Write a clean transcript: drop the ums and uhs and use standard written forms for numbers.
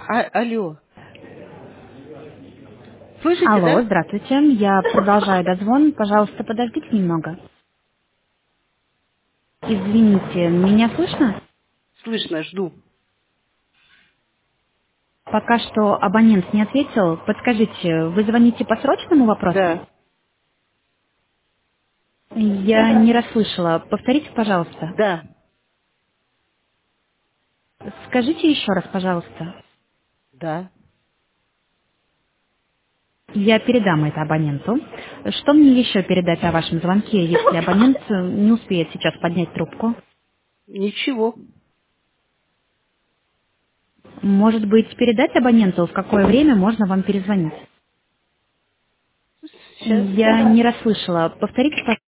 Алло. Слышите, Алло, да? здравствуйте. Я продолжаю дозвон. Пожалуйста, подождите немного. Извините, меня слышно? Слышно, жду. Пока что абонент не ответил. Подскажите, вы звоните по срочному вопросу? Да. Я не расслышала. Повторите, пожалуйста. Да. Скажите еще раз, пожалуйста. Да. Я передам это абоненту. Что мне еще передать о вашем звонке, если абонент не успеет сейчас поднять трубку? Ничего. Может быть, передать абоненту, в какое время можно вам перезвонить? Сейчас. Я не расслышала. Повторите, пожалуйста.